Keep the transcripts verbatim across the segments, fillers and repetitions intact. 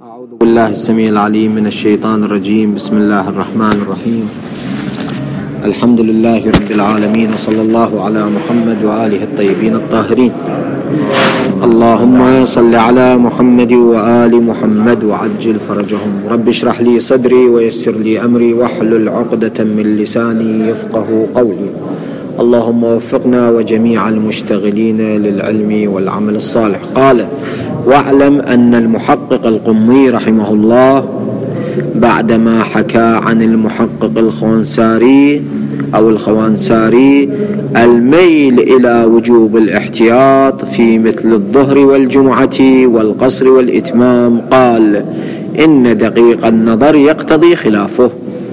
أعوذ بالله السميع العليم من الشيطان الرجيم. بسم الله الرحمن الرحيم. الحمد لله رب العالمين، وصلى الله على محمد وآله الطيبين الطاهرين. اللهم صل على محمد وآل محمد وعجل فرجهم. رب اشرح لي صدري ويسر لي أمري واحلل عقدة من لساني يفقه قولي. اللهم وفقنا وجميع المشتغلين للعلم والعمل الصالح. قال: واعلم أن المحقق القمي رحمه الله بعدما حكى عن المحقق الخونساري أو الخوانساري الميل إلى وجوب الاحتياط في مثل الظهر والجمعة والقصر والإتمام، قال: إن دقيق النظر يقتضي خلافه.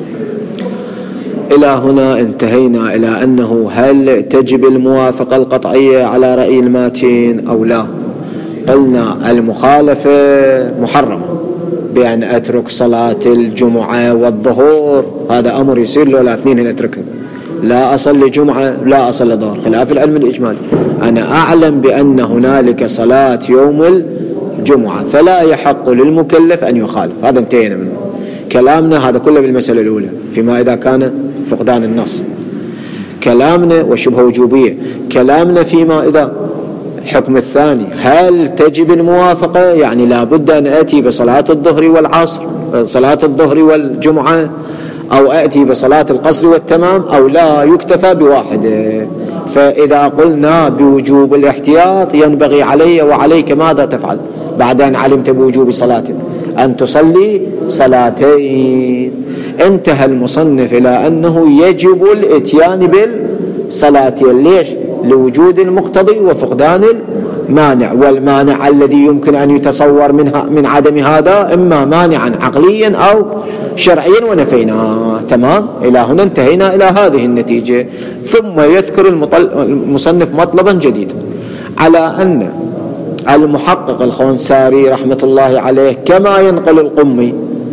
إلى هنا انتهينا إلى أنه هل تجب الموافقة القطعية على رأي الماتين أو لا؟ قلنا المخالفة محرمة بأن أترك صلاة الجمعة والظهور، هذا أمر يصير لو لا اثنين أتركه، لا أصلي جمعة لا أصلي ظهر، خلاف العلم الإجمالي. أنا أعلم بأن هنالك صلاة يوم الجمعة فلا يحق للمكلف أن يخالف، هذا انتهينا منه. كلامنا هذا كله بالمسألة الأولى فيما إذا كان فقدان النص، كلامنا والشبهة وجوبية. كلامنا فيما إذا الحكم الثاني هل تجب الموافقة، يعني لا بد أن أتي بصلاة الظهر والعصر، صلاة الظهر والجمعة، أو أتي بصلاة القصر والتمام، أو لا يكتفى بواحدة. فإذا قلنا بوجوب الاحتياط ينبغي علي وعليك ماذا تفعل بعد أن علمت بوجوب صلاة؟ أن تصلي صلاتين. انتهى المصنف إلى أنه يجب الاتيان بالصلاتين. ليش؟ لوجود المقتضي وفقدان المانع، والمانع الذي يمكن أن يتصور منها من عدم هذا إما مانعا عقليا أو شرعيا، ونفينا. تمام، إلى هنا انتهينا إلى هذه النتيجة. ثم يذكر المصنف مطلبا جديدا على أن المحقق الخونساري رحمة الله عليه كما ينقل القمي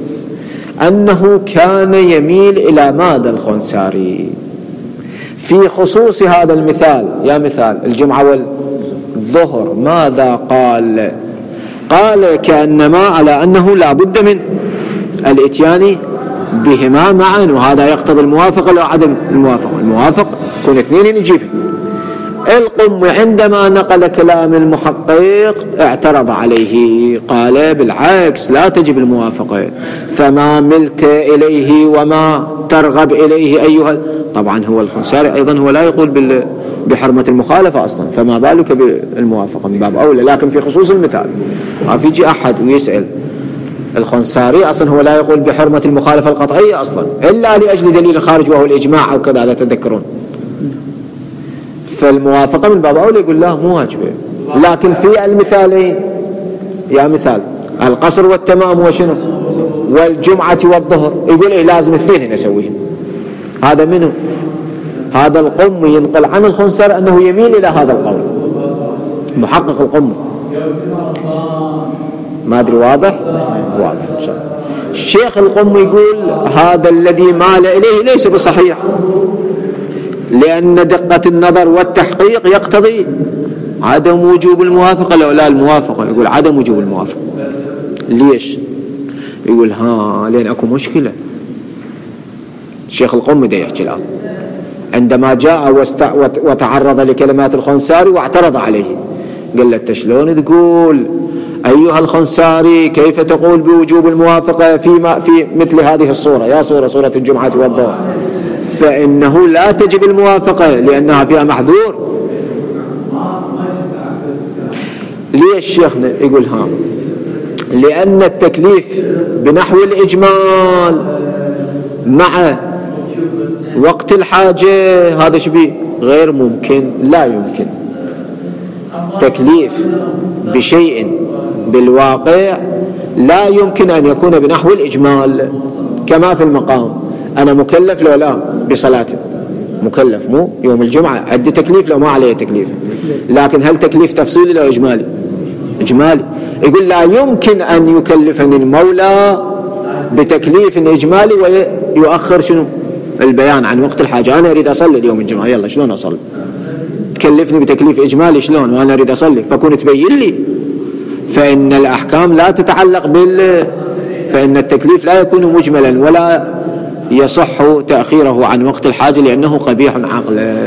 أنه كان يميل إلى ماذا الخونساري في خصوص هذا المثال، يا مثال الجمعة والظهر، ماذا قال؟ قال كأنما على أنه لا بد من الاتيان بهما معا، وهذا يقتضي الموافقة لا عدم الموافقة. الموافق يكون اثنين يجيبه. القم عندما نقل كلام المحقق اعترض عليه، قال بالعكس لا تجب الموافقة، فما ملت إليه وما ترغب إليه أيها. طبعا هو الخونساري أيضا هو لا يقول بحرمة المخالفة أصلا، فما بالك بالموافقة من باب أولى. لكن في خصوص المثال ما فيجي أحد ويسأل الخونساري أصلا هو لا يقول بحرمة المخالفة القطعية أصلا إلا لأجل دليل خارج وهو الإجماع أو كذا، هذا تذكرون. فالموافقة من باب أولى يقول لا مو واجبة. لكن في المثالين، يا مثال القصر والتمام وشنو والجمعة والظهر، يقول إيه لازم اثنين نسويهم. هذا منه؟ هذا القم ينقل عن الخونساري أنه يميل إلى هذا القول، محقق القم. ما أدري واضح؟ واضح إن شاء الله. الشيخ القم يقول هذا الذي مال إليه ليس بصحيح، لأن دقة النظر والتحقيق يقتضي عدم وجوب الموافقة. لو لا الموافقة يقول عدم وجوب الموافقة. ليش؟ يقول ها لأن أكو مشكلة. الشيخ القم ده يحكي الآن عندما جاء وتعرض لكلمات الخونساري واعترض عليه، قال له شلون تقول أيها الخونساري كيف تقول بوجوب الموافقة فيما في مثل هذه الصورة، يا صورة صورة الجمعة والظهر، فإنه لا تجب الموافقة لأنها فيها محذور. ليش شيخنا؟ يقول ها لأن التكليف بنحو الإجمال مع وقت الحاجة هذا شبيه غير ممكن، لا يمكن تكليف بشيء بالواقع، لا يمكن أن يكون بنحو الإجمال. كما في المقام أنا مكلف لو لا بصلاة، مكلف مو يوم الجمعة عندي تكليف لو ما عليه تكليف، لكن هل تكليف تفصيلي لو إجمالي؟ إجمالي. يقول لا يمكن أن يكلفني المولى بتكليف إجمالي ويؤخر شنو البيان عن وقت الحاجة. أنا أريد أصلي اليوم الجمعة، يلا شلون أصلي؟ تكلفني بتكليف إجمالي شلون وأنا أريد أصلي؟ فكون تبين لي فإن الأحكام لا تتعلق بال فإن التكليف لا يكون مجملا ولا يصح تأخيره عن وقت الحاجة لأنه قبيح عقلا.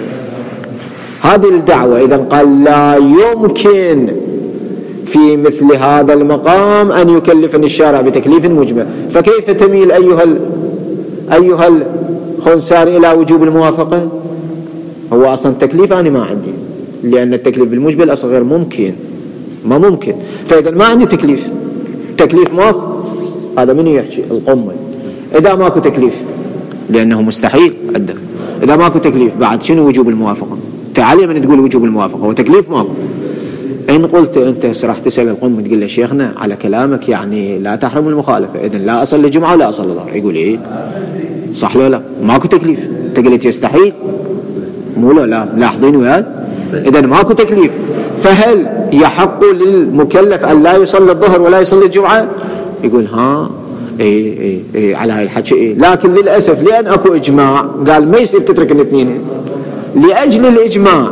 هذه الدعوة إذا قال لا يمكن في مثل هذا المقام أن يكلفني الشارع بتكليف مجمل، فكيف تميل أيها ال... أيها الخنسار إلى وجوب الموافقة؟ هو أصلا التكليف أنا ما عندي، لأن التكليف بالمجمل أصلا غير ممكن، ما ممكن. فإذا ما عندي تكليف، تكليف موافق هذا من يحكي؟ القمة. إذا ماكو تكليف لأنه مستحيل عده، إذا ماكو تكليف بعد شنو وجوب الموافقة؟ تعالي من تقول وجوب الموافقة وتكليف ماكو. إن قلت أنت راح تسأل القم تقول له شيخنا على كلامك يعني لا تحرم المخالفة، إذن لا أصل الجمعة ولا أصل الظهر. يقول إيه صح لا لا ماكو تكليف. أنت قلت يستحيل مو لا لا لاحظين وياي، إذن ماكو تكليف. فهل يحق للمكلف أن لا يصلي الظهر ولا يصلي الجمعة؟ يقول ها إيه إيه إيه على هاي الحكي إيه، لكن للأسف لأن أكو إجماع قال ما يصير تترك الاثنين لأجل الإجماع،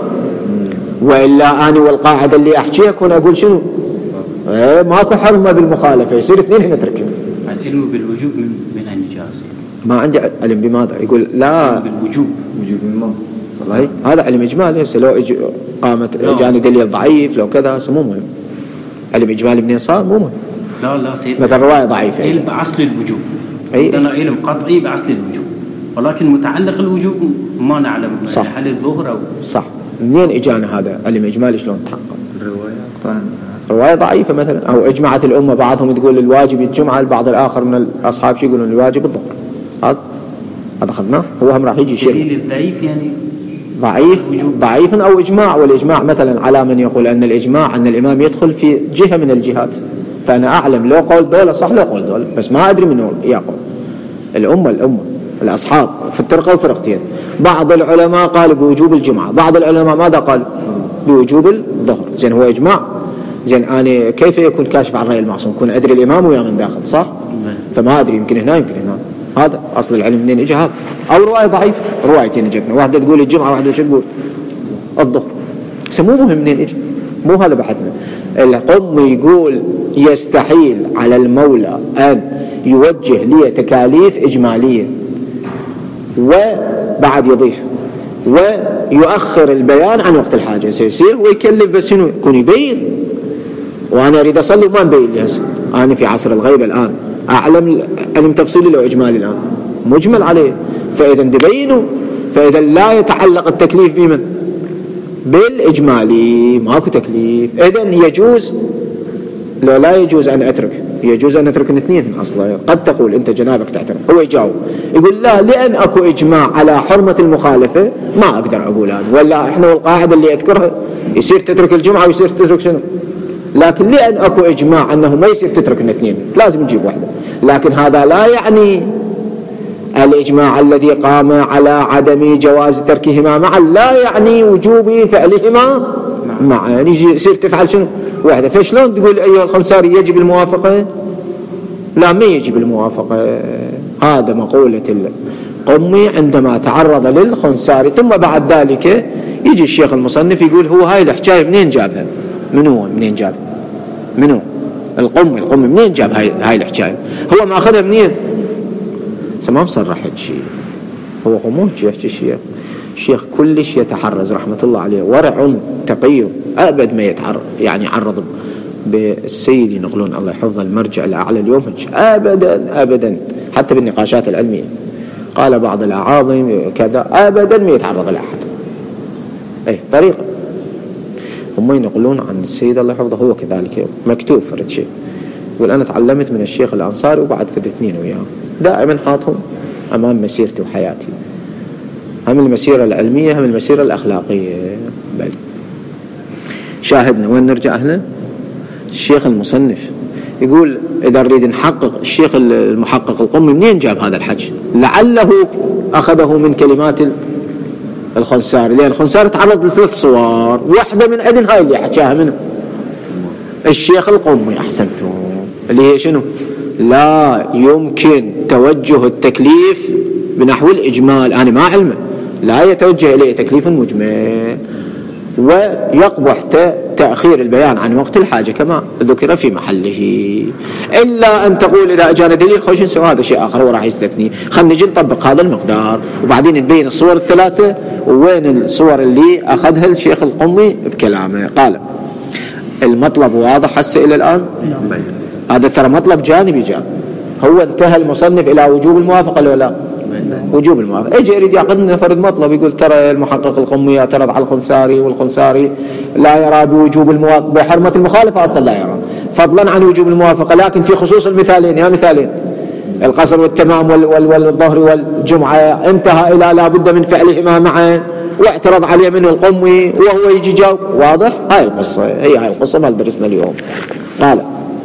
وإلا أنا والقاعدة اللي أحكيها كون أقول شنو إيه ماكو حرمة بالمخالفة يصير اثنين نتركهم. العلم بالوجوب من من النجاز ما عندي علم بماذا؟ يقول لا بالوجوب وجوب من صحيح هذا علم إجمالي. هسه لو إج... قامت جاني دليل ضعيف لو كذا مو مهم. علم إجمالي منين صار مو مهم. لا لا سيد مثل رواية ضعيفة علم بأصل الوجوب، أي عندنا علم قطعي بأصل الوجوب، ولكن متعلق الوجوب ما نعلم هل الظهر أو صح. منين إجانا هذا علم إجمالي شلون تحقق؟ الرواية رواية ضعيفة مثلا، أو اجمعت الأمة بعضهم تقول الواجب الجمعة، البعض الآخر من الأصحاب شو يقولون الواجب الظهر. هذا هذا أخذناه. هو هم راح يجي شيء دليل الضعيف يعني ضعيف ضعيف أو إجماع. والإجماع مثلا على من يقول أن الإجماع أن الإمام يدخل في جهة من الجهات، فأنا أعلم لو قول دولة صح لو قول دولة، بس ما أدري من يقول. الأمة الأمة الأصحاب في الطرقة وفرقتين. بعض العلماء قال بوجوب الجمعة، بعض العلماء ماذا قال؟ بوجوب الظهر. زين هو إجماع. زين أنا كيف يكون كاشف عن رأي المعصوم؟ كون أدري الإمام ويا من داخل صح؟ فما أدري يمكن هنا يمكن هنا. هذا أصل العلم منين إجا هذا؟ أو رواية ضعيفة، روايتين إجتنا، واحدة تقول الجمعة واحدة شو تقول؟ الظهر. مو مهم منين إجا، مو هذا بحثنا. القم يقول يستحيل على المولى أن يوجه لي تكاليف إجمالية وبعد يضيف ويؤخر البيان عن وقت الحاجة. سيصير ويكلف بس شنو يكون يبين، وأنا أريد أصلي وما نبين لي هسه. أنا في عصر الغيبة الآن أعلم علم تفصيلي لو إجمالي الآن مجمل عليه، فإذا تبينوا. فإذا لا يتعلق التكليف بمن؟ بالإجمالي، ماكو تكليف. إذن يجوز لو لا يجوز أن أترك، يجوز أن أترك الاثنين أصلا. قد تقول أنت جنابك تعترف، هو يجاوب يقول لا لأن أكو إجماع على حرمة المخالفة ما أقدر أقول أنا، ولا إحنا والقاعدة اللي أذكرها يصير تترك الجمعة ويصير تترك شنو. لكن لأن أكو إجماع أنه ما يصير تترك الاثنين لازم نجيب واحدة. لكن هذا لا يعني الإجماع الذي قام على عدم جواز تركهما معا لا يعني وجوب فعلهما معا، يعني يصير تفعل شنو واحدة. فشلون تقول أيها الخنساري يجب الموافقة؟ لا ما يجب الموافقة. هذا مقولة القمي عندما تعرض للخنساري. ثم بعد ذلك يجي الشيخ المصنف يقول هو هاي الحكاية منين جابها؟ منو منين جاب؟ منو القمي؟ القمي منين جاب هاي هاي الحكاية؟ هو ما أخذها منين؟ ما مصرح شيء. هو مو يحكي الشيخ. الشيخ كلش يتحرز رحمة الله عليه، ورع تقي أبد ما يتعرض يعني عرض بالسيد ينقلون الله يحفظ المرجع الأعلى اليوم أبدا أبدا حتى بالنقاشات العلمية قال بعض الأعاظم كذا أبدا ما يتعرض لأحد. أي طريقة هم ينقلون عن السيد الله يحفظه هو كذلك مكتوب فرد شيء. يقول أنا تعلمت من الشيخ الأنصاري وبعد فد اثنين وياه دائما حاطهم أمام مسيرتي وحياتي، هم المسيرة العلمية هم المسيرة الأخلاقية. بل شاهدنا وين نرجع هنا. الشيخ المصنف يقول إذا نريد نحقق الشيخ المحقق القمي منين جاب هذا الحج؟ لعله أخذه من كلمات الخنساري، لأن الخنساري تعرض لثلاث صور، واحدة من عدن هاي اللي حكاها منه الشيخ القمي أحسنتم، اللي هي شنو؟ لا يمكن توجه التكليف بنحو الإجمال. أنا ما علمه لا يتوجه إليه تكليف مجمل، ويقبح تأخير البيان عن وقت الحاجة كما ذكر في محله، إلا أن تقول إذا أجانا دليل خوش نسوي هذا شيء آخر وراح يستثني. خلنا نجي نطبق هذا المقدار وبعدين نبين الصور الثلاثة وين الصور اللي أخذها الشيخ القمي بكلامه. قال المطلب واضح هسه إلى الآن؟ هذا ترى مطلب جانبي جانب. هو انتهى المصنف إلى وجوب الموافقة ولا لا؟ وجوب الموافقة. اجي يريد يعقدنا فرد مطلب يقول ترى المحقق القمي اعترض على الخنساري والخنساري لا يرى بوجوب الموافقة، بحرمة المخالفة أصلا لا يرى، فضلا عن وجوب الموافقة، لكن في خصوص المثالين يا مثالين القصر والتمام والظهر والجمعة انتهى إلى لا بد من فعلهما معا واعترض عليه منه القمي وهو يجي جاوب. واضح؟ هاي القصة، هي هاي القصة ما درسنا اليوم. قال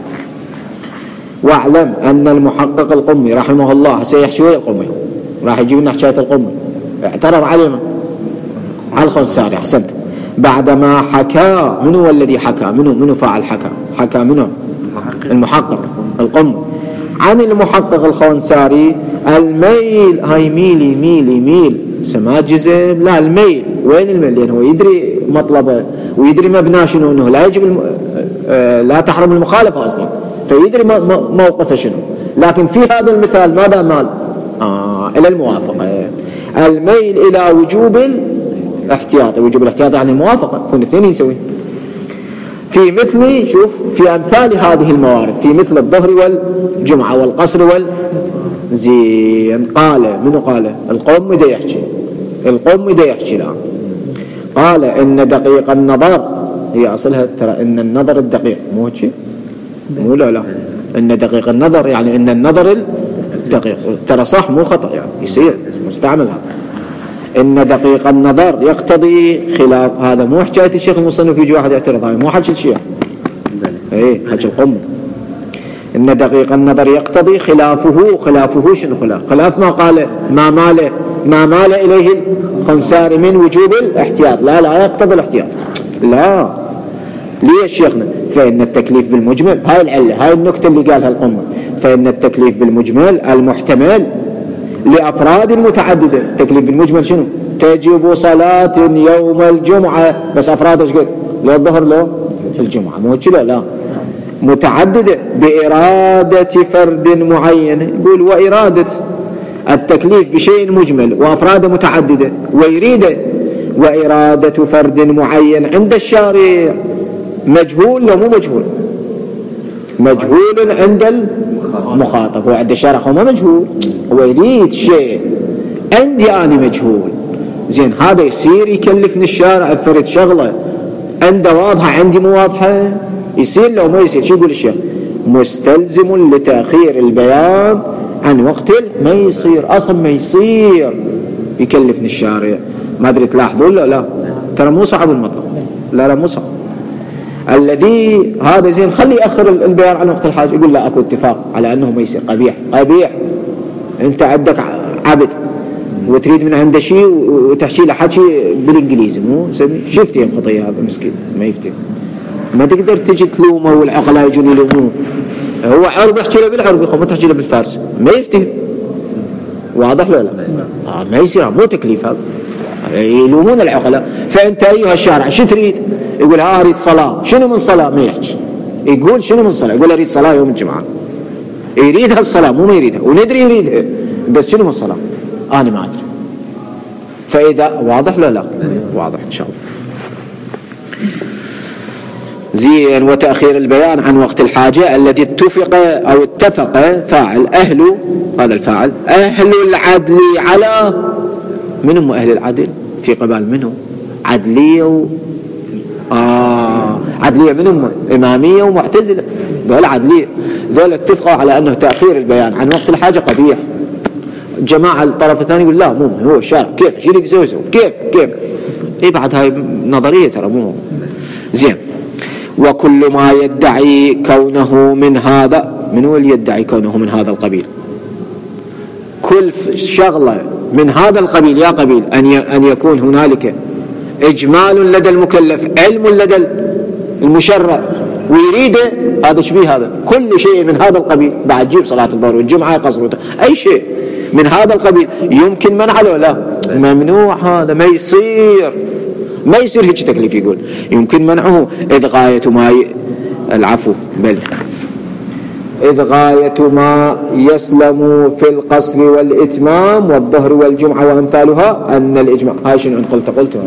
واعلم أن المحقق القمي رحمه الله سيحشوي القمي راح يجيب لنا حكاية القمي اعترض عليه على الخنساري. أحسنت. بعدما حكى منه والذي حكى منه منه فاعل حكى حكى منه المحقق القمي عن المحقق الخنساري الميل. هاي ميلي ميلي ميل سما جزم لا الميل. وين الميل؟ لأنه هو يدري مطلبه ويدري مبناه شنو، انه لا يجب الم... لا تحرم المخالفة اصلا، فيدري موقفه شنو. لكن في هذا المثال ماذا مال؟ آه الى الموافقة. الميل الى وجوب الاحتياط. وجوب الاحتياط يعني الموافقة، كن اثنين يسوي في مثل شوف في امثال هذه الموارد، في مثل الظهر والجمعة والقصر والزين. قال منو قال؟ القوم دا يحكي القوم دا يحكي الآن. قال إن دقيق النظر، هي أصلها ترى إن النظر الدقيق مو هيك مو لا لا إن دقيق النظر يعني إن النظر الدقيق، ترى صح مو خطأ يعني يصير مستعمل هذا. إن دقيق النظر يقتضي خلاف هذا. مو حكاية الشيخ المصنف يجي واحد يعترض، هاي مو حكي الشيخ ايه حكي القم. إن دقيق النظر يقتضي خلافه. خلافه شنو خلاف؟ خلاف ما قال ما مال ما مال إليه الخنساري من وجوب الاحتياط. لا لا يقتضي الاحتياط لا. ليش شيخنا؟ فإن التكليف بالمجمل، هاي العلة هاي النكتة اللي قالها القمة، فإن التكليف بالمجمل المحتمل لأفراد متعددة. التكليف بالمجمل شنو؟ تجب صلاة يوم الجمعة، بس أفراد ايش قد؟ لو الظهر لو الجمعة مو كذا لا متعددة بإرادة فرد معين. يقول وإرادة التكليف بشيء مجمل وأفراد متعددة ويريد وإرادة فرد معين عند الشارع مجهول لو مو مجهول؟ مجهول عند المخاطب. هو عند الشارع هو ما مجهول، هو يريد شيء عندي أنا مجهول. زين هذا يصير يكلفني الشارع فرد شغلة عنده واضحة عندي مو واضحة؟ يصير لو ما يصير؟ شو يقول الشيخ؟ مستلزم لتأخير البيان عن وقت ما يصير. أصلا ما يصير يكلفني الشارع. ما أدري تلاحظوا لا لا ترى مو صعب المطلب. لا لا مو صعب الذي هذا زين خلي يأخر البيان عن وقت الحاجة. يقول لا أكو اتفاق على أنه ما يصير. قبيح قبيح. أنت عندك عبد وتريد من عنده شيء وتحكي له حكي بالإنجليزي مو سمي شفت يا خطية هذا مسكين ما يفتي. ما تقدر تجي تلومه والعقلاء يجون يلوموه. هو عربي احكي له بالعربي ما تحكي له بالفارسي ما يفتي. واضح ولا لا؟ آه ما يصير مو تكليف هذا. يلومون العقلاء. فأنت أيها الشارع شو تريد؟ يقول ها أريد صلاة. شنو من صلاة؟ ما يحكي. يقول شنو من صلاة؟ يقول أريد صلاة يوم الجمعة. يريد هالصلاة مو ما يريدها وندري يريدها بس شنو من صلاة؟ أنا ما أدري. فإذا واضح لا لا واضح إن شاء الله. زين. وتأخير البيان عن وقت الحاجة الذي اتفق أو اتفق فاعل أهل هذا الفاعل أهل العدل على من هم أهل العدل في قبال منهم عدلية و... آه عدلية منهم إمامية ومعتزلة. دول عدلية دول اتفقوا على أنه تأخير البيان عن وقت الحاجة قبيح. جماعة الطرف الثاني يقول لا مو هو الشارع كيف شو اللي يسوي يسوي كيف كيف إيه بعد هاي نظرية ترى مو زين. وكل ما يدعي كونه من هذا من هو اللي يدعي كونه من هذا القبيل؟ كل شغلة من هذا القبيل يا قبيل أن أن يكون هنالك إجمال لدى المكلف علم لدى المشرع ويريده. هذا شبيه هذا كل شيء من هذا القبيل. بعد جيب صلاة الظهر والجمعة قصر أي شيء من هذا القبيل يمكن منعه لا ممنوع. هذا ما يصير. ما يصير هيك تكليف. يقول يمكن منعه إذ غاية ما ي... العفو بل إذ غاية ما يسلم في القصر والإتمام والظهر والجمعة وأمثالها أن الإجماع. هاي شنو قلت قلتها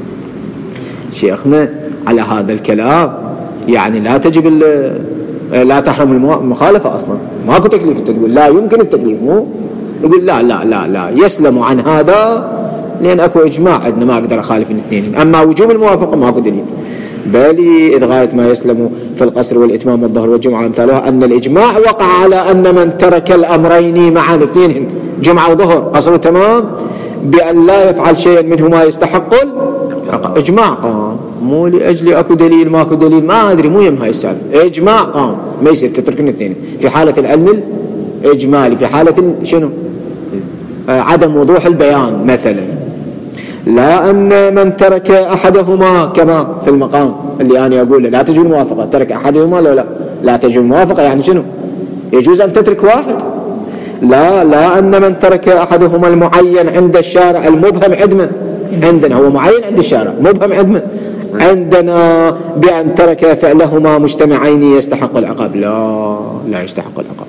شيخنا على هذا الكلام، يعني لا تجب لا تحرم المخالفة أصلا، ماكو تكليف. انت تقول لا يمكن التكليف، مو يقول لا لا لا لا يسلم عن هذا لأن أكو إجماع عندنا ما أقدر أخالف الاثنين. أما وجوب الموافقة ماكو دليل. بل إذ غاية ما يسلم في القصر والإتمام والظهر والجمعة أمثالها أن الإجماع وقع على أن من ترك الأمرين معا الاثنين جمعة وظهر قصر وتمام بأن لا يفعل شيئا منهما يستحق إجماع قام، مو لأجل أكو دليل ماكو دليل ما أدري، مو يم هاي السالفة. إجماع قام ما يصير تتركن اثنين في حالة العلم الإجمالي، في حالة شنو آه عدم وضوح البيان مثلا. لا أن من ترك أحدهما كما في المقام اللي أنا أقول لا تجوز الموافقة، ترك أحدهما لا لا لا تجوز الموافقة، يعني شنو يجوز أن تترك واحد. لا لا أن من ترك أحدهما المعين عند الشارع المبهم عدما، عندنا هو معين عند الشارع مبهم عدما، عندنا بأن ترك فعلهما مجتمعين يستحق العقاب. لا لا يستحق العقاب.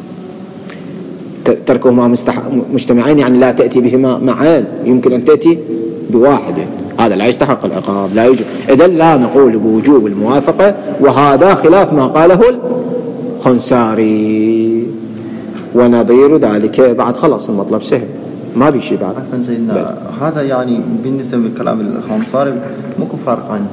تركهما مجتمعين يعني لا تأتي بهما معان، يمكن أن تأتي بواحد، هذا لا يستحق العقاب لا يوجد. إذن لا نقول بوجوب الموافقة، وهذا خلاف ما قاله الخنساري ونظير ذلك. بعد خلص المطلب سهل ما بيشي بعد. سيدنا هذا يعني بالنسبة للكلام الخنساري ممكن فرقان.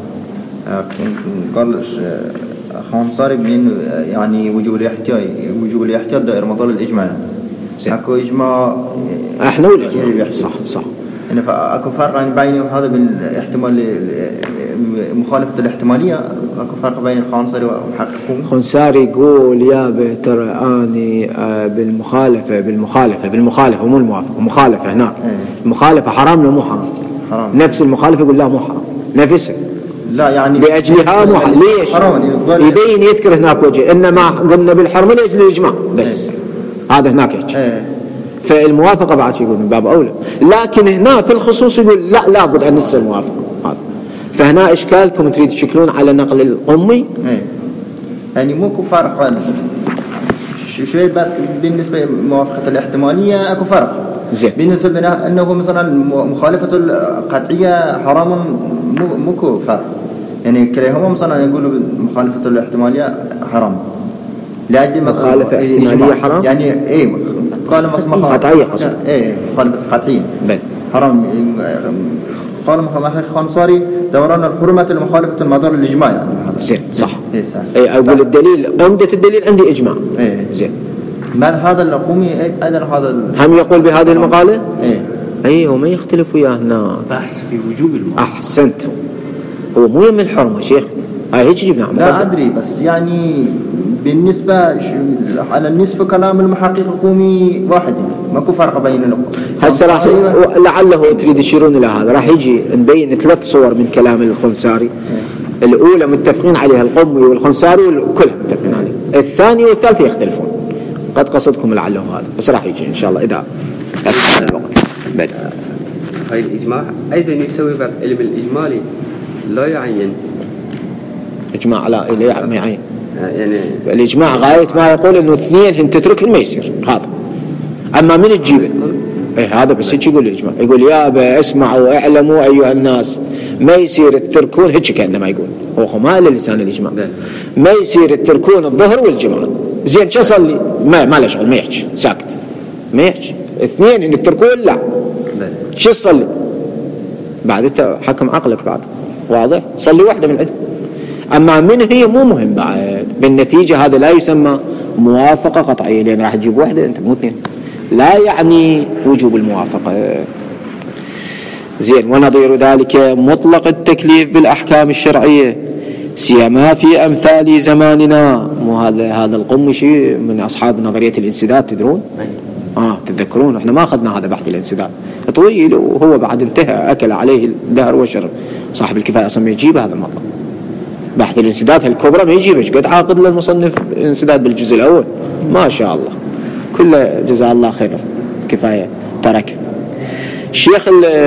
قال الخنساري بأنه يعني وجوب الاحتياط وجوب الاحتياط دائر مظل الإجماع، اكو اجماع احنا والاجماع صح صح. يعني اكو فرق يعني بين هذا بالاحتمال مخالفه الاحتماليه، اكو فرق بين الخنساري والمحققون. الخنساري يقول يا ترى اني بالمخالفه بالمخالفه بالمخالفه مو الموافقه، مخالفه هناك المخالفه حرام ولا مو حرام؟ حرام. نفس المخالفه يقول لا مو حرام نفسها، لا يعني لاجلها مو حرام. ليش؟ يبين يذكر هناك وجه انما قلنا بالحرمه لاجل الاجماع بس هذا هناك هيك. ايه. فالموافقة بعد يقول من باب أولى، لكن هنا في الخصوص يقول لا لابد أن تصير الموافقة. هذا فهنا إشكالكم تريد تشكلون على نقل الأمي. ايه. يعني مو فرق شوي بس بالنسبة لموافقة الاحتمالية اكو فرق. زين. بالنسبة أنه مثلا مخالفة القطعية حرام مو مو فرق، يعني كليهما مثلا يقولوا مخالفة الاحتمالية حرام لأجل مخالفة احتمالية حرام، يعني ايه قال مخالفة قطعية قصد ايه مخالفة قطعية بل حرام. قال مخالفة الخنساري دوران الحرمة المخالفة المدار الإجماع يعني. زين صح. ايه صح. ايه اقول الدليل عمدة الدليل عندي إجماع. ايه زين. ما هذا القومي ايضا هذا هم يقول بهذه المقالة. ايه ايه وما يختلف وياه هنا بحث في وجوب الموافقة. احسنت، هو مو يم الحرمة شيخ، هاي هيك جبنا. لا أدري بس يعني بالنسبة على النسبة كلام المحقق القومي واحد، ماكو فرق بين هسه راح لعله تريد يشيرون إلى هذا. راح يجي نبين ثلاث صور من كلام الخنساري. الأولى متفقين عليها القومي والخنساري كلها متفقين عليها، الثانية والثالثة يختلفون. قد قصدكم لعله هذا بس راح يجي إن شاء الله إذا أسمعنا الوقت. بل هاي الإجماع أيضا يسوي بعد علم الإجمالي لا يعين إجماع على لا ما يعين يعني الإجماع غاية ما يقول إنه اثنين هن تتركن ما يصير هذا. أما من تجيبه إيه هذا بس هيك يقول الإجماع، يقول يا اسمعوا اعلموا أيها الناس ما يصير التركون هيك كأنما يقول هو ما إلا لسان الإجماع ما يصير التركون الظهر والجمعة. زين شو صلي ما ما له شغل ما يحكي ساكت ما يحكي اثنين هن التركون لا شو صلي بعد انت حكم عقلك بعد واضح صلي واحدة من عندك. أما من هي مو مهم بعد بالنتيجة هذا لا يسمى موافقة قطعية لأن راح تجيب واحدة أنت مو اثنين، لا يعني وجوب الموافقة. زين. ونظير ذلك مطلق التكليف بالأحكام الشرعية سيما في أمثال زماننا. مو هذا هذا القمشي من أصحاب نظرية الانسداد تدرون؟ آه تتذكرون احنا ما أخذنا هذا بحث الانسداد طويل وهو بعد انتهى أكل عليه الدهر وشر. صاحب الكفاية أصلا يجيب هذا المطلب بحث الانسداد الكبرى ما يجيبش قد عاقد للمصنف انسداد بالجزء الأول ما شاء الله كل جزاء الله خير كفاية ترك. الشيخ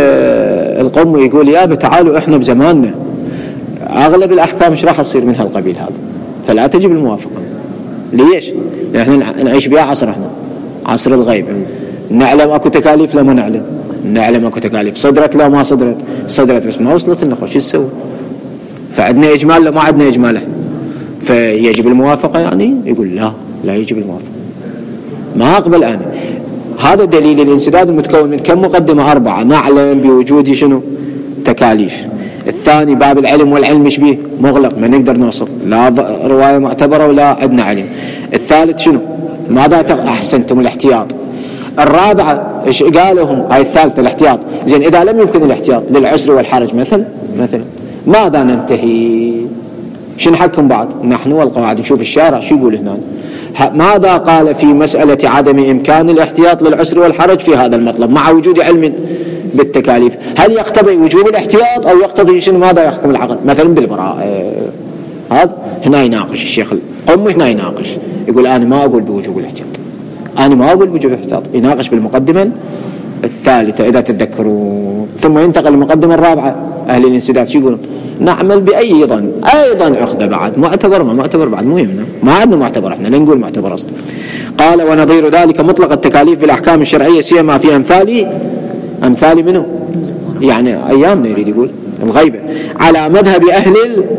القم يقول يا تعالوا احنا بزماننا اغلب الاحكام مش راح تصير من هالقبيل هذا، فلا تجب الموافقه. ليش؟ احنا نعيش بها عصر، احنا عصر الغيب، نعلم اكو تكاليف لا ما نعلم، نعلم اكو تكاليف، صدرت لا ما صدرت، صدرت بس ما وصلت لنا، شو نسوي؟ فعندنا اجمال لا ما عندنا اجمال، فيجب الموافقه يعني؟ يقول لا لا يجب الموافقه، ما اقبل انا. هذا دليل الانسداد المتكون من كم مقدمه؟ اربعه. نعلم بوجود شنو؟ تكاليف. الثاني باب العلم والعلم مش به مغلق، ما نقدر نوصل، لا روايه معتبره ولا عندنا علم. الثالث شنو؟ ماذا تق... احسنتم الاحتياط. الرابعه ايش قالوا هم؟ هاي الثالثه الاحتياط. زين اذا لم يمكن الاحتياط للعسر والحرج مثلا مثلا ماذا ننتهي؟ شو نحكم بعد؟ نحن والقواعد نشوف الشارع شو يقول هنا. ماذا قال في مسألة عدم إمكان الاحتياط للعسر والحرج في هذا المطلب مع وجود علم بالتكاليف؟ هل يقتضي وجوب الاحتياط أو يقتضي شنو؟ ماذا يحكم العقل؟ مثلا بالبراءة هذا هنا يناقش الشيخ القم، هنا يناقش يقول أنا ما أقول بوجوب الاحتياط، أنا ما أقول بوجوب الاحتياط، يناقش بالمقدمة الثالثة إذا تتذكروا. ثم ينتقل للمقدمة الرابعة. أهل الانسداد شو يقولون؟ نعمل بأي ظن، أيضا أخذ بعد معتبر ما معتبر بعد مو يهمنا، ما عندنا معتبر احنا لا نقول معتبر أصلا. قال ونظير ذلك مطلق التكاليف بالأحكام الشرعية سيما في أمثال أمثال منه، يعني أيامنا يريد يقول الغيبة، على مذهب أهل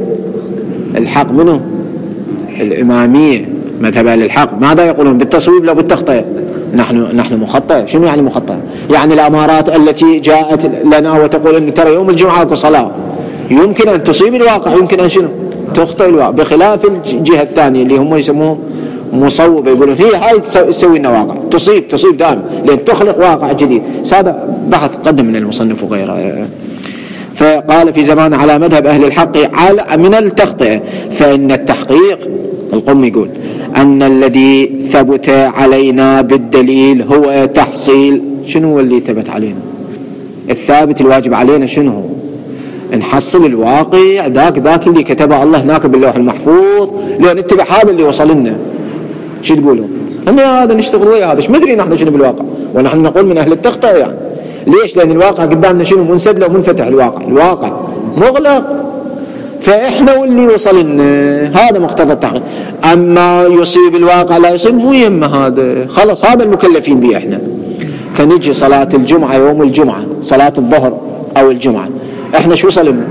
الحق منه الإمامية، مذهب أهل الحق. ماذا يقولون؟ بالتصويب لا بالتخطئة؟ نحن نحن مخطئ. شنو يعني مخطئ؟ يعني الأمارات التي جاءت لنا وتقول أن ترى يوم الجمعة اكو صلاة، يمكن أن تصيب الواقع، يمكن أن شنو؟ تخطئ الواقع، بخلاف الجهة الثانية اللي هم يسموهم مصوبة، يقولون هي هاي تسوي لنا واقع، تصيب تصيب دائما لأن تخلق واقع جديد. هذا بحث قدم من المصنف وغيره. فقال في زمان على مذهب أهل الحق على من التخطئة، فإن التحقيق القم يقول أن الذي ثبت علينا بالدليل هو تحصيل. شنو هو اللي ثبت علينا؟ الثابت الواجب علينا شنو هو؟ نحصل الواقع ذاك ذاك اللي كتبه الله هناك باللوح المحفوظ، لأن نتبع هذا اللي وصل لنا. شو تقولون؟ أن هذا نشتغل ويا هذا، مش مدري نحن شنو بالواقع، ونحن نقول من أهل التخطئة يعني. ليش؟ لأن الواقع قدامنا شنو؟ منسد له منفتح، الواقع الواقع مغلق، فإحنا واللي وصل لنا هذا مقتضى التحقيق. أما يصيب الواقع لا يصيب مو يم هذا، خلص هذا المكلفين به إحنا. فنجي صلاة الجمعة يوم الجمعة، صلاة الظهر أو الجمعة، إحنا شو وصل لنا؟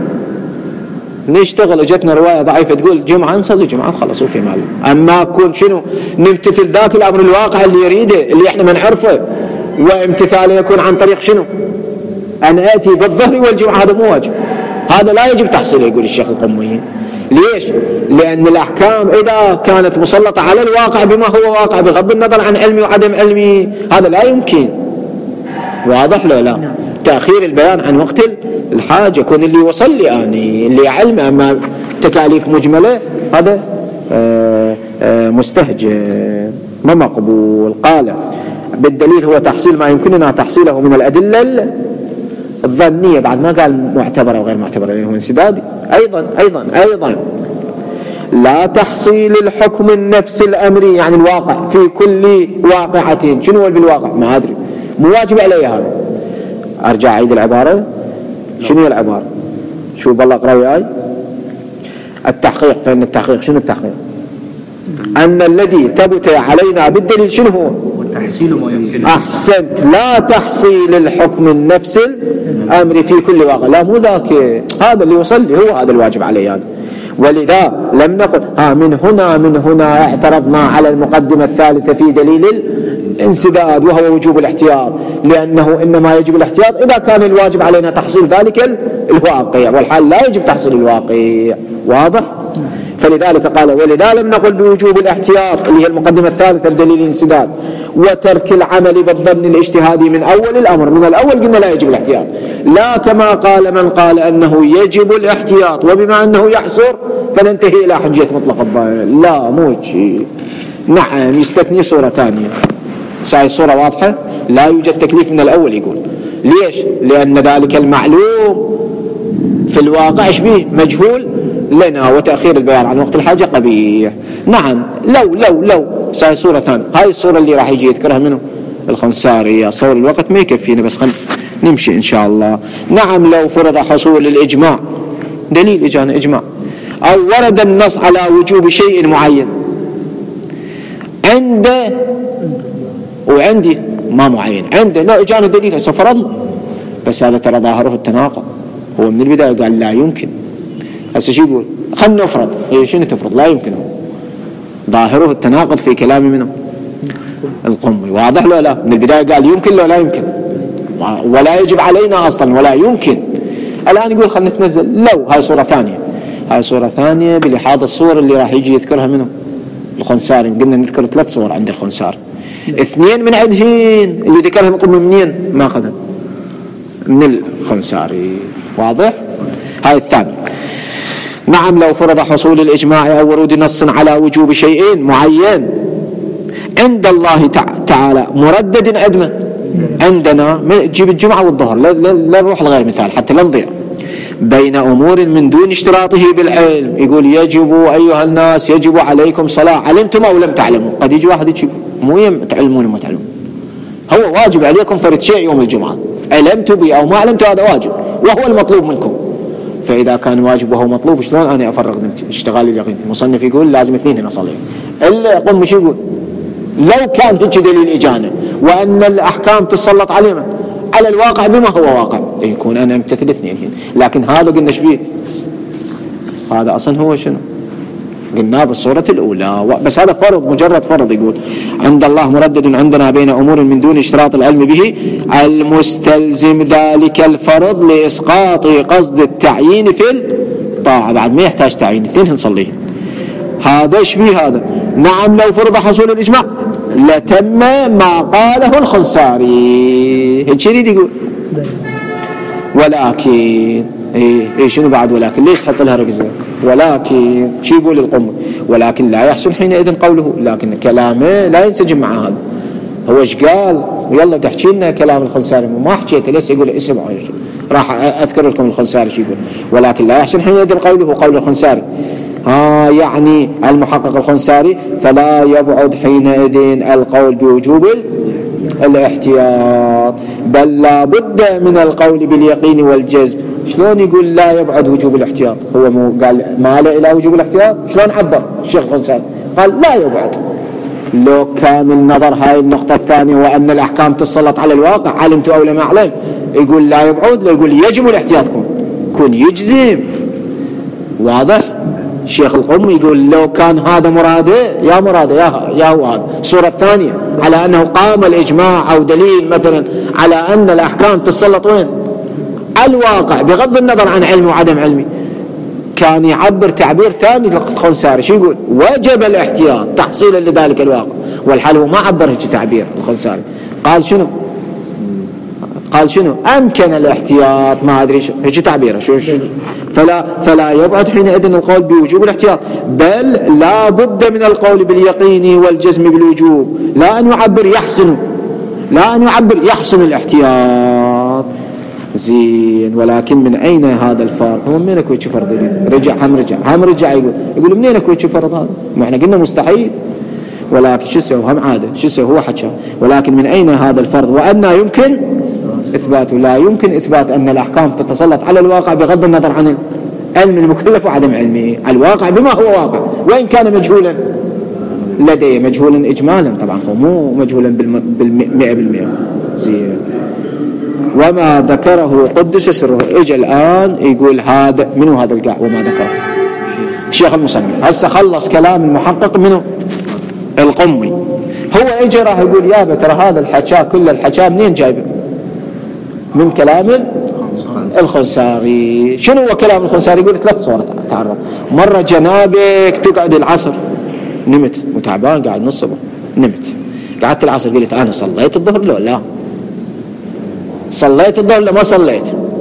نشتغل. جتنا رواية ضعيفة تقول جمعة نصلي جمعة وخلص وفي مال. أما كون شنو؟ نمتثل ذاك الأمر الواقع اللي يريده اللي إحنا ما نعرفه، وامتثاله يكون عن طريق شنو؟ أن آتي بالظهر والجمعة، هذا مو واجب، هذا لا يجب تحصيله يقول الشيخ القمي. ليش؟ لأن الأحكام إذا كانت مسلطة على الواقع بما هو واقع بغض النظر عن علمي وعدم علمي هذا لا يمكن. واضح له؟ لا. تأخير البيان عن وقت الحاجة، يكون اللي وصل لي أني اللي علم، أما تكاليف مجملة هذا آآ آآ مستهجن ما مقبول. قال بالدليل هو تحصيل ما يمكننا تحصيله من الأدلة الظنية، بعد ما قال معتبرة وغير معتبرة، اللي هو انسدادي. أيضا أيضا أيضا لا تحصيل الحكم النفس الأمري، يعني الواقع في كل واقعة. شنو هو بالواقع؟ ما أدري، مو واجب علي هذا. أرجع أعيد العبارة. شنو هي العبارة؟ شو بالله أقرأ وياي. التحقيق، فإن التحقيق شنو التحقيق؟ أن الذي ثبت علينا بالدليل شنو هو؟ تحصيل ما يمكن. أحسنت. لا تحصيل الحكم النفس الأمر في كل واقع، لا مو ذاك، هذا اللي وصل لي هو هذا الواجب عليه هذا. ولذا لم نقل ها من هنا من هنا اعترضنا على المقدمة الثالثة في دليل الانسداد وهو وجوب الاحتياط، لأنه إنما يجب الاحتياط إذا كان الواجب علينا تحصيل ذلك الواقع، والحال لا يجب تحصيل الواقع. واضح؟ فلذلك قال ولذا لم نقل بوجوب الاحتياط اللي هي المقدمة الثالثة بدليل الانسداد، وترك العمل بالظن الاجتهادي من أول الأمر. من الأول قلنا لا يجب الاحتياط، لا كما قال من قال أنه يجب الاحتياط وبما أنه يحصر فننتهي إلى حجية مطلق الضلال. لا مو شيء. نعم يستثني صورة ثانية، ساي الصورة واضحة، لا يوجد تكليف من الأول يقول. ليش؟ لأن ذلك المعلوم في الواقع به مجهول لنا، وتأخير البيان عن وقت الحاجة قبيح. نعم لو لو لو ساي صورة ثانية، هاي الصورة اللي راح يجي يذكرها منه الخنساري، صور الوقت ما يكفينا، بس خل نمشي إن شاء الله. نعم لو فرض حصول الإجماع، دليل إجانا إجماع، أو ورد النص على وجوب شيء معين عنده وعندي ما معين، عنده لا إجانا دليل هسه فرضنا، بس هذا ترى ظاهره التناقض. هو من البداية قال لا يمكن، هسه شو يقول؟ خلنا نفرض. إيه شنو تفرض؟ لا يمكن. ظاهره التناقض في كلام منه القمي. واضح له لا؟ من البداية قال يمكن لا لا يمكن، ولا يجب علينا أصلا ولا يمكن. الآن يقول خلنا نتنزل لو. هاي صورة ثانية، هاي صورة ثانية بلحاظ الصور اللي راح يجي يذكرها منه الخنساري. قلنا نذكر ثلاث صور عند الخنساري، اثنين من عندهن اللي ذكرهم القمي منين ما أخذها من الخنساري. واضح؟ هاي الثانية. نعم لو فرض حصول الإجماع أو ورود نص على وجوب شيء معين عند الله تعالى مردد عدمه، عندنا تجيب الجمعة والظهر، لا, لا, لا نروح لغير مثال حتى لا نضيع، بين أمور من دون اشتراطه بالعلم. يقول يجب أيها الناس يجب عليكم صلاة، علمتم أو لم تعلموا. قد يجي واحد يجي مو يم تعلمون وما تعلمون، هو واجب عليكم فرد شيء يوم الجمعة، علمتوا به أو ما علمتوا هذا واجب وهو المطلوب منكم. فإذا كان واجب وهو مطلوب شلون أنا أفرغ من اشتغال اليقين؟ المصنف يقول لازم اثنين هنا صلي. إلا قم مش يقول لو كان هيك دليل إجانة وأن الأحكام تسلط علينا على الواقع بما هو واقع، يكون أنا امتثل اثنين هنا. لكن هذا قلنا شبيه، هذا أصلا هو شنو قلنا بالصورة الأولى، بس هذا فرض مجرد فرض. يقول عند الله مردد عندنا بين أمور من دون اشتراط العلم به المستلزم ذلك الفرض لإسقاط قصد التعيين في الطاعة. بعد ما يحتاج تعيين اثنين نصليه. هذا شبيه هذا. نعم لو فرض حصول الإجماع لتم ما قاله الخنساري. هيك يريد يقول ولكن ايه, إيه شنو بعد ولكن؟ ليش تحط لها ركزة؟ ولكن شو يقول القم؟ ولكن لا يحسن حينئذ قوله، لكن كلامه لا ينسجم مع هذا. هو ايش قال؟ ويلا تحكي لنا كلام الخنساري، ما حكيته ليش يقول اسمعوا. راح اذكر لكم الخنساري شو يقول. ولكن لا يحسن حينئذ قوله قول الخنساري، ها يعني المحقق الخنساري، فلا يبعد حينئذ القول بوجوب الاحتياط، بل لا بد من القول باليقين والجزم. شلون يقول لا يبعد وجوب الاحتياط؟ هو مو قال مال الى وجوب الاحتياط؟ شلون عبر الشيخ الخنساري؟ قال لا يبعد. لو كان النظر هاي النقطة الثانية وأن الأحكام تسلط على الواقع علمت أو لم أعلم، يقول لا يبعد، لا يقول يجب الاحتياط، كون كون يجزم. واضح؟ الشيخ القم يقول لو كان هذا مراده يا مراده يا, يا هو هذا. الصورة الثانية على أنه قام الإجماع أو دليل مثلا على أن الأحكام تسلط وين؟ الواقع بغض النظر عن علمي وعدم علمي، كان يعبر تعبير ثاني للخنساري. شو يقول؟ وجب الاحتياط تحصيلا لذلك الواقع. والحال هو ما عبر هيك تعبير الخنساري، قال شنو؟ قال شنو؟ أمكن الاحتياط، ما أدري شو هيك تعبيره شو شو فلا فلا يبعد حينئذ القول بوجوب الاحتياط، بل لا بد من القول باليقين والجزم بالوجوب، لا أن يعبر يحسن، لا أن يعبر يحسن الاحتياط. زين. ولكن من أين هذا الفرق؟ هو منين يكون فرض يريد؟ رجع هم رجع هم رجع يقول يقول منين يكون فرض هذا؟ ما احنا قلنا مستحيل. ولكن شو سوى؟ هم عادة شو سوى؟ هو حكى ولكن من أين هذا الفرض؟ وأن يمكن إثباته. لا يمكن إثبات أن الأحكام تتسلط على الواقع بغض النظر عن علم المكلف وعدم علمه. الواقع بما هو واقع، وإن كان مجهولا لديه، مجهولا إجمالا طبعا، مو مجهولا بالمئة بالمئة. زين. وما ذكره قدس سره. اجى الآن يقول هذا منو هذا القاع وما ذكره الشيخ المصنف. هسه خلص كلام المحقق منه القمي. هو اجى راح يقول يا ترى هذا الحكا كل الحكا منين جايبه؟ من كلام الخنساري. شنو هو كلام الخنساري؟ يقول ثلاث صور تعرض. مرة جنابك تقعد العصر نمت وتعبان قاعد نص الصبح نمت، قعدت العصر قلت أنا صليت الظهر لو لا صليت الظهر لا ما صليت.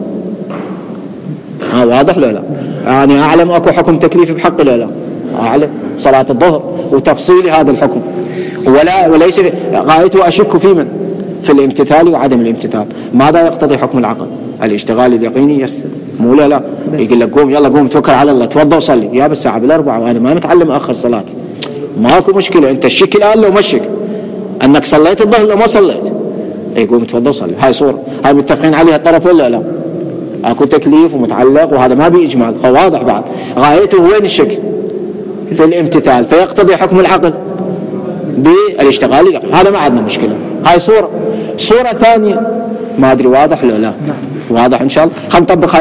ها واضح لو لا؟ يعني أعلم أكو حكم تكليفي بحق لو لا؟ أعلم صلاة الظهر وتفصيل هذا الحكم، ولا وليس غايته أشك في من في الامتثال وعدم الامتثال. ماذا يقتضي حكم العقل؟ الاشتغال اليقيني يستد مو لا لا يقول لك قوم يلا قوم توكل على الله توضى وصلي. يا بس ساعة بالأربعة وأنا ما متعلم أخر صلاتي، ماكو مشكلة. أنت الشك الآن لو مشك أنك صليت الظهر لو ما صليت، يقوم تفضل صلي. هاي صورة، هاي متفقين عليها الطرف ولا لا؟ اكو تكليف ومتعلق، وهذا ما بإجمال، واضح بعد غايته وين الشك في الامتثال، فيقتضي حكم العقل بالاشتغال، هذا ما عندنا مشكلة. هاي صورة. صورة ثانية ما أدري واضح ولا لا؟ واضح إن شاء الله. خلينا نطبق